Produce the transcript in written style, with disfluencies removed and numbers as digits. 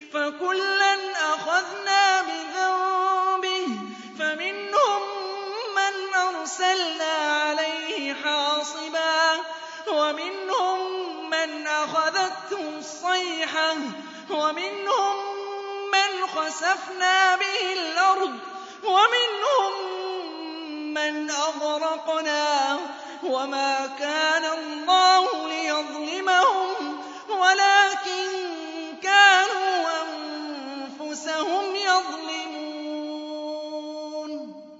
فَكُلًّا أَخَذْنَا بِذَنبِهِ فَمِنْهُم مَّنْ أَرْسَلْنَا عَلَيْهِ حَاصِبًا وَمِنْهُم مَّنْ أَخَذَتْهُ الصَّيْحَةُ وَمِنْهُم مَّنْ خَسَفْنَا بِهِ الْأَرْضَ وَمِنْهُم مَّنْ أَغْرَقْنَا وَمَا كَانَ اللَّهُ لِيَظْلِمَهُمْ